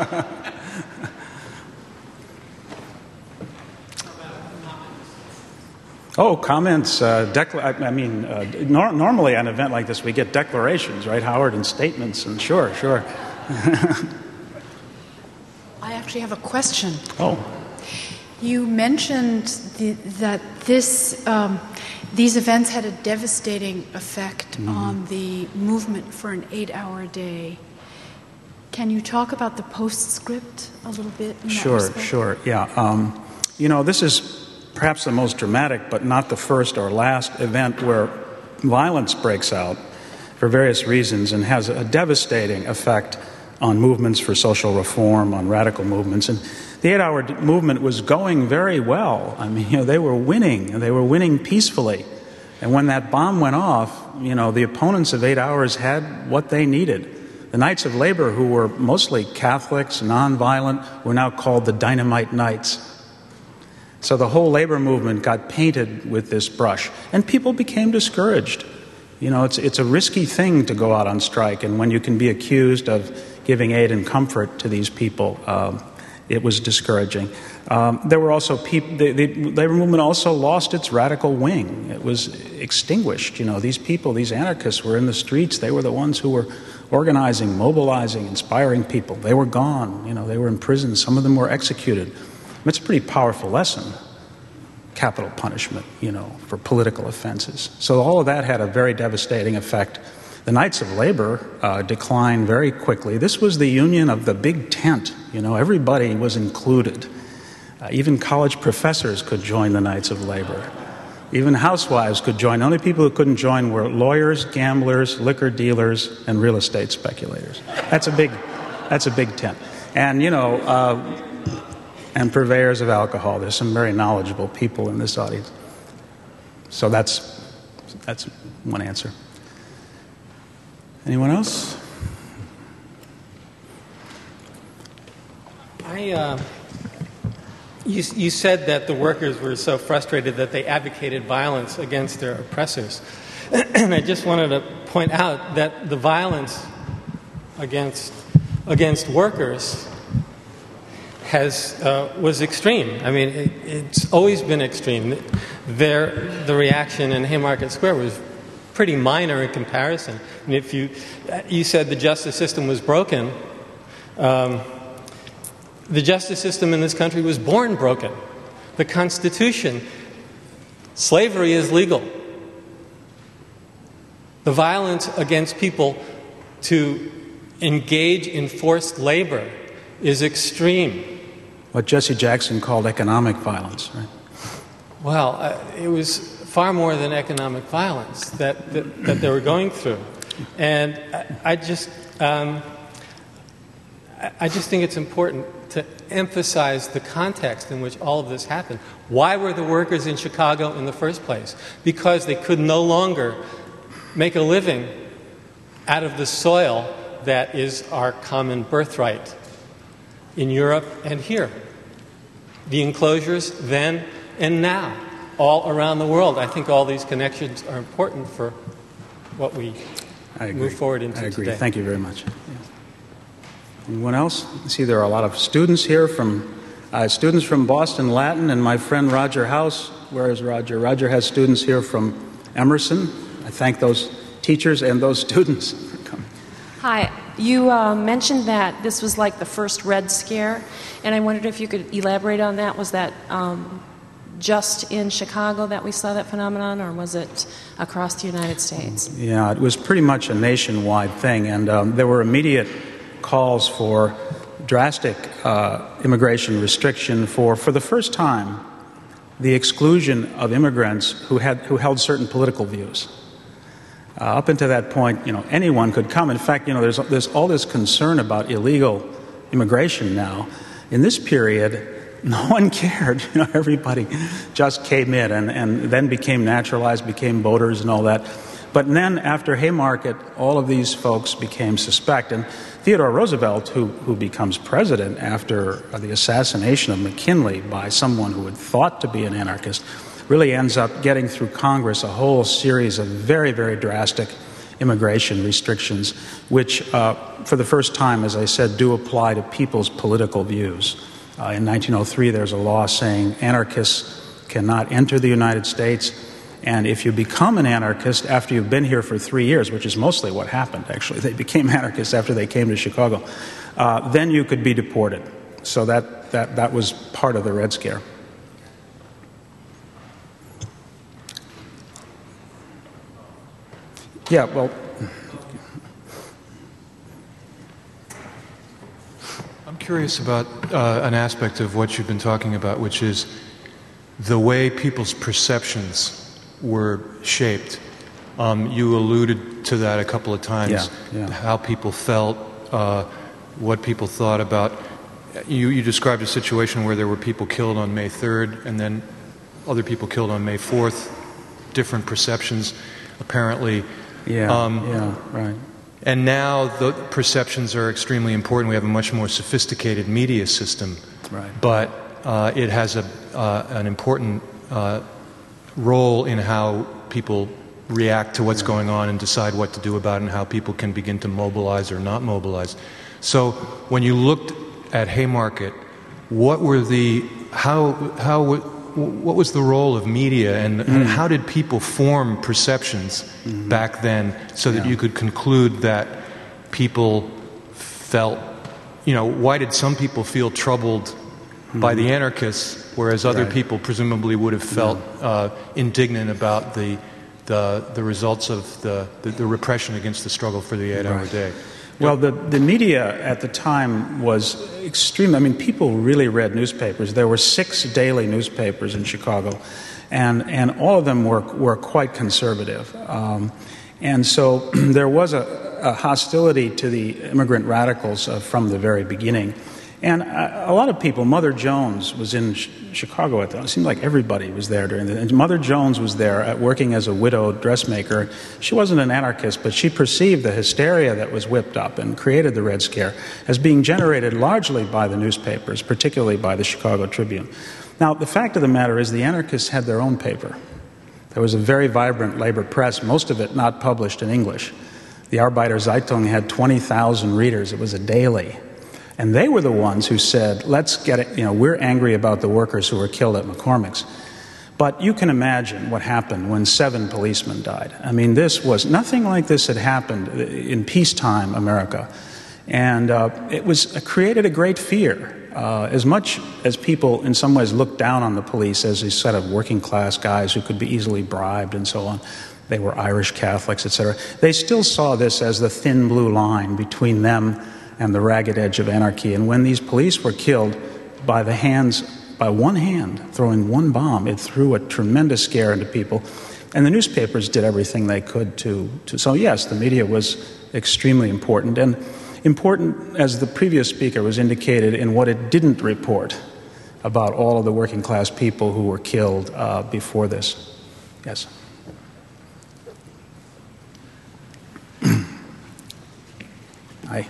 Oh, comments. Uh, decla- I, I mean, uh, nor- normally at an event like this, we get declarations, right, Howard, and statements, and sure, sure. I actually have a question. Oh. You mentioned the, that this, um, these events had a devastating effect mm-hmm. on the movement for an eight-hour day. Can you talk about the postscript a little bit? In Sure, that respect? sure, yeah. Um, you know, this is perhaps the most dramatic, but not the first or last event where violence breaks out for various reasons and has a devastating effect on movements for social reform, on radical movements. And the eight-hour movement was going very well. I mean, you know, they were winning, and they were winning peacefully. And when that bomb went off, you know, the opponents of eight hours had what they needed. The Knights of Labor, who were mostly Catholics, nonviolent, were now called the Dynamite Knights. So the whole labor movement got painted with this brush, and people became discouraged. You know, it's it's a risky thing to go out on strike, and when you can be accused of giving aid and comfort to these people, um, it was discouraging. Um, there were also people. The, the labor movement also lost its radical wing. It was extinguished. You know, these people, these anarchists, were in the streets. They were the ones who were organizing, mobilizing, inspiring people. They were gone. You know, they were in prison. Some of them were executed. It's a pretty powerful lesson, capital punishment, you know, for political offenses. So all of that had a very devastating effect. The Knights of Labor uh, declined very quickly. This was the union of the big tent. You know, everybody was included. Uh, even college professors could join the Knights of Labor. Even housewives could join. The only people who couldn't join were lawyers, gamblers, liquor dealers, and real estate speculators. That's a big, that's a big tent. And, you know, uh, and purveyors of alcohol. There's some very knowledgeable people in this audience. So that's that's one answer. Anyone else? I, uh, you, you said that the workers were so frustrated that they advocated violence against their oppressors. And I just wanted to point out that the violence against against workers has uh, was extreme. I mean, it, it's always been extreme. There, the reaction in Haymarket Square was pretty minor in comparison. And if you you said the justice system was broken, um, the justice system in this country was born broken. The Constitution, slavery is legal. The violence against people to engage in forced labor is extreme. What Jesse Jackson called economic violence, right? Well, uh, it was far more than economic violence that, that, that they were going through. And I, I just um, I, I just think it's important to emphasize the context in which all of this happened. Why were the workers in Chicago in the first place? Because they could no longer make a living out of the soil that is our common birthright in Europe and here. The enclosures then and now, all around the world. I think all these connections are important for what we move forward into today. I agree. Today. Thank you very much. Anyone else? I see there are a lot of students here from uh, students from Boston Latin, and my friend Roger House. Where is Roger? Roger has students here from Emerson. I thank those teachers and those students for coming. Hi. You uh, mentioned that this was like the first Red Scare, and I wondered if you could elaborate on that. Was that um, just in Chicago that we saw that phenomenon, or was it across the United States? Yeah, it was pretty much a nationwide thing, and um, there were immediate calls for drastic uh, immigration restriction for, for the first time, the exclusion of immigrants who had who held certain political views. Uh, up until that point, you know, anyone could come. In fact, you know, there's there's all this concern about illegal immigration now. In this period, no one cared. You know, everybody just came in and, and then became naturalized, became voters and all that. But then after Haymarket, all of these folks became suspect. And Theodore Roosevelt, who, who becomes president after the assassination of McKinley by someone who had thought to be an anarchist, really ends up getting through Congress a whole series of very, very drastic immigration restrictions, which, uh, for the first time, as I said, do apply to people's political views. Uh, in nineteen oh three, there's a law saying anarchists cannot enter the United States, and if you become an anarchist after you've been here for three years, which is mostly what happened, actually, they became anarchists after they came to Chicago, uh, then you could be deported. So that, that, that was part of the Red Scare. Yeah, well, I'm curious about uh, an aspect of what you've been talking about, which is the way people's perceptions were shaped. Um, you alluded to that a couple of times, yeah, yeah. how people felt, uh, what people thought about. You, you described a situation where there were people killed on May third and then other people killed on May fourth, different perceptions, apparently. Yeah, um, yeah, right. And now the perceptions are extremely important. We have a much more sophisticated media system, right. but uh, it has a, uh, an important uh, role in how people react to what's going on and decide what to do about it, and how people can begin to mobilize or not mobilize. So when you looked at Haymarket, what were the how how what was the role of media, and, mm. and how did people form perceptions mm-hmm. back then, so that yeah. you could conclude that people felt, you know, why did some people feel troubled mm-hmm. by the anarchists, whereas other right. people presumably would have felt yeah. uh, indignant about the the the results of the, the, the repression against the struggle for the eight-hour right. day? Well, the, the media at the time was extreme. I mean, people really read newspapers. There were six daily newspapers in Chicago, and, and all of them were, were quite conservative. Um, and so there was a, a hostility to the immigrant radicals uh, from the very beginning. And a, a lot of people, Mother Jones was in sh- Chicago at the time. It seemed like everybody was there during the and Mother Jones was there at working as a widow dressmaker. She wasn't an anarchist, but she perceived the hysteria that was whipped up and created the Red Scare as being generated largely by the newspapers, particularly by the Chicago Tribune. Now, the fact of the matter is the anarchists had their own paper. There was a very vibrant labor press, most of it not published in English. The Arbeiter Zeitung had twenty thousand readers. It was a daily. And they were the ones who said, let's get it, you know, we're angry about the workers who were killed at McCormick's. But you can imagine what happened when seven policemen died. I mean, this was, nothing like this had happened in peacetime America. And uh, it was it created a great fear. Uh, as much as people in some ways looked down on the police as these sort of working class guys who could be easily bribed and so on, they were Irish Catholics, et cetera, they still saw this as the thin blue line between them and the ragged edge of anarchy. And when these police were killed by the hands, by one hand, throwing one bomb, it threw a tremendous scare into people. And the newspapers did everything they could to, to so yes, the media was extremely important. And important, as the previous speaker was indicated, in what it didn't report about all of the working class people who were killed uh, before this. Yes. Hi.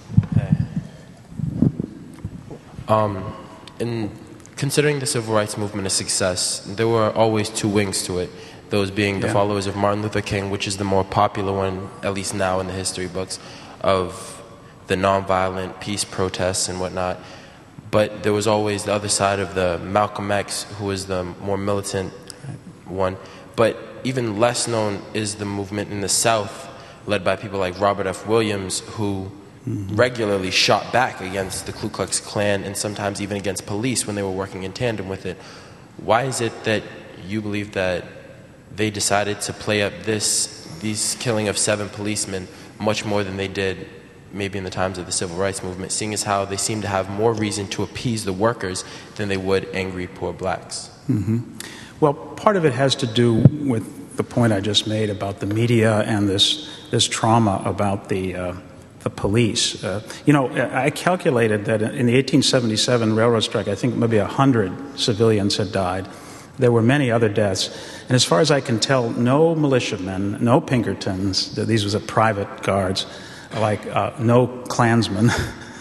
Um, in considering the civil rights movement a success, there were always two wings to it, those being the yeah. followers of Martin Luther King, which is the more popular one, at least now in the history books, of the nonviolent peace protests and whatnot. But there was always the other side of the Malcolm X, who was the more militant one. But even less known is the movement in the South, led by people like Robert F. Williams, who Mm-hmm. regularly shot back against the Ku Klux Klan and sometimes even against police when they were working in tandem with it. Why is it that you believe that they decided to play up this these killing of seven policemen much more than they did maybe in the times of the civil rights movement, seeing as how they seem to have more reason to appease the workers than they would angry poor blacks? Mm-hmm. Well, part of it has to do with the point I just made about the media and this this trauma about the uh, the police. Uh, you know, I calculated that in the eighteen seventy-seven railroad strike, I think maybe one hundred civilians had died. There were many other deaths. And as far as I can tell, no militiamen, no Pinkertons, these was a private guards, like uh, no Klansmen,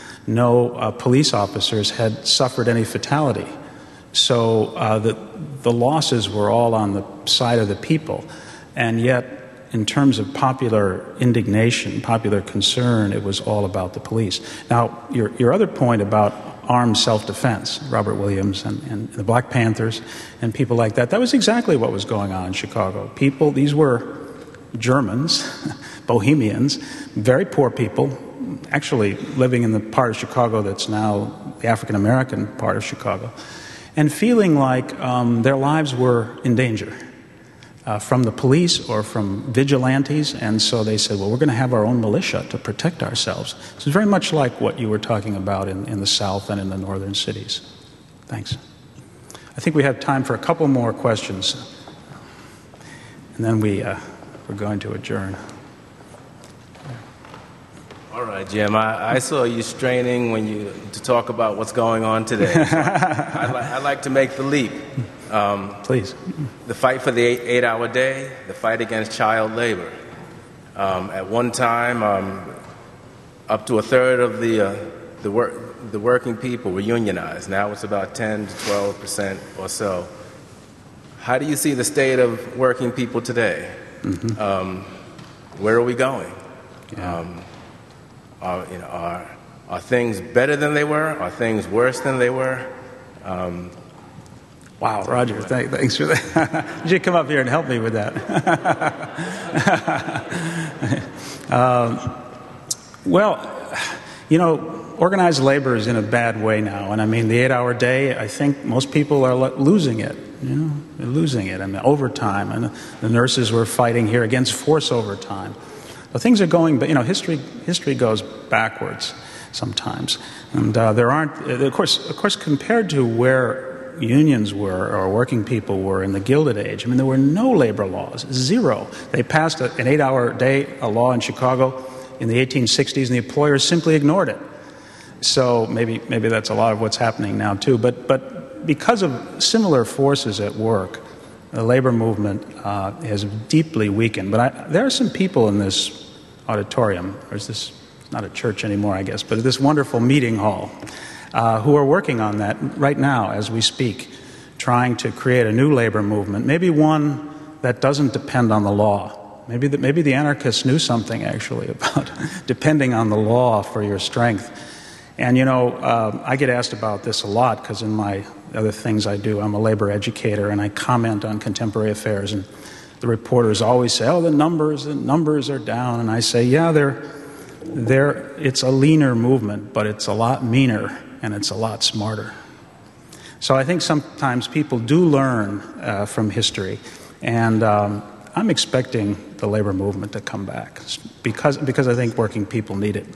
no uh, police officers had suffered any fatality. So uh, the, the losses were all on the side of the people. And yet, in terms of popular indignation, popular concern, it was all about the police. Now, your, your other point about armed self-defense, Robert Williams and, and the Black Panthers and people like that, that was exactly what was going on in Chicago. People, these were Germans, Bohemians, very poor people, actually living in the part of Chicago that's now the African-American part of Chicago, and feeling like um, their lives were in danger. Uh, from the police or from vigilantes, and so they said, well, we're going to have our own militia to protect ourselves. So it's very much like what you were talking about in, in the South and in the northern cities. Thanks. I think we have time for a couple more questions, and then we, uh, we're going to adjourn. All right, Jim, I, I saw you straining when you to talk about what's going on today. So I'd, li- I'd like to make the leap. Um, Please. The fight for the eight, eight-hour day, the fight against child labor. Um, at one time, um, up to a third of the uh, the work the working people were unionized. Now it's about ten to twelve percent or so. How do you see the state of working people today? Mm-hmm. Um, where are we going? Yeah. Um, are, you know, are are things better than they were? Are things worse than they were? Um, wow, Roger, th- thanks for that. You should come up here and help me with that. um, well, you know, organized labor is in a bad way now, and I mean the eight-hour day. I think most people are lo- losing it. You know, they're losing it. I mean, overtime, and the nurses were fighting here against forced overtime. So things are going, but you know, history history goes backwards sometimes, and uh, there aren't. Of course, of course, compared to where unions were or working people were in the Gilded Age, I mean, there were no labor laws, zero. They passed a, an eight-hour day, a law in Chicago in the eighteen sixties, and the employers simply ignored it. So maybe maybe that's a lot of what's happening now too. But but because of similar forces at work, the labor movement uh, has deeply weakened. But I, there are some people in this auditorium, or is this not a church anymore, I guess, but this wonderful meeting hall, uh, who are working on that right now as we speak, trying to create a new labor movement, maybe one that doesn't depend on the law. Maybe the, maybe the anarchists knew something, actually, about depending on the law for your strength. And, you know, uh, I get asked about this a lot because in my other things I do, I'm a labor educator, and I comment on contemporary affairs. And the reporters always say, oh, the numbers, the numbers are down. And I say, yeah, they're, they're, it's a leaner movement, but it's a lot meaner, and it's a lot smarter. So I think sometimes people do learn uh, from history. And um, I'm expecting the labor movement to come back because, because I think working people need it.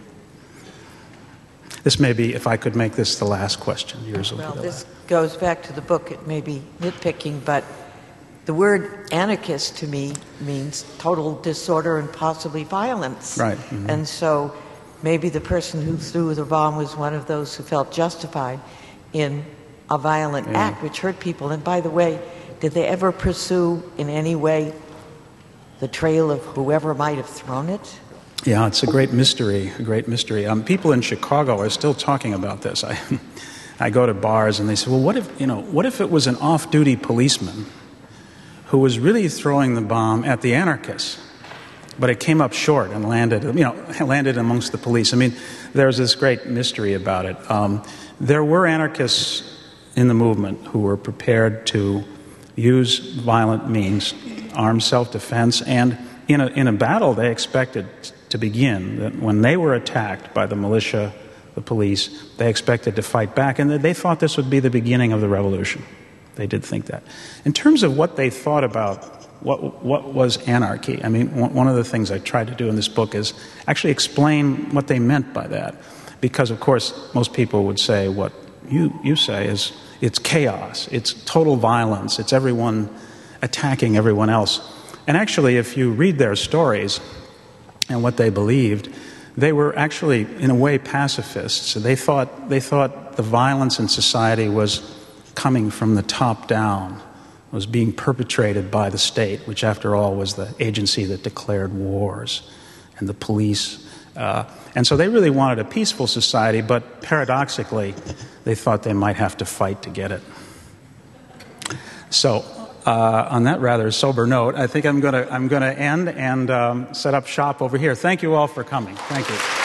This may be, if I could make this the last question. Yours will well, be the this last. goes back to the book. It may be nitpicking, but the word anarchist to me means total disorder and possibly violence. Right. Mm-hmm. And so maybe the person who threw the bomb was one of those who felt justified in a violent yeah. act which hurt people. And by the way, did they ever pursue in any way the trail of whoever might have thrown it? Yeah, it's a great mystery, a great mystery. Um, people in Chicago are still talking about this. I, I go to bars and they say, well, what if, you know, what if it was an off-duty policeman who was really throwing the bomb at the anarchists, but it came up short and landed, you know, landed amongst the police. I mean, there's this great mystery about it. Um, there were anarchists in the movement who were prepared to use violent means, armed self-defense, and in a, in a battle they expected to begin, that when they were attacked by the militia, the police, they expected to fight back, and they thought this would be the beginning of the revolution. They did think that. In terms of what they thought about what what was anarchy, I mean, one of the things I tried to do in this book is actually explain what they meant by that, because of course most people would say what you you say is it's chaos, it's total violence, it's everyone attacking everyone else. And actually, if you read their stories and what they believed, they were actually, in a way, pacifists. They thought they thought the violence in society was coming from the top down, was being perpetrated by the state, which, after all, was the agency that declared wars, and the police. Uh, and so they really wanted a peaceful society, but paradoxically, they thought they might have to fight to get it. So, Uh, on that rather sober note, I think I'm going to I'm going to end and um, set up shop over here. Thank you all for coming. Thank you.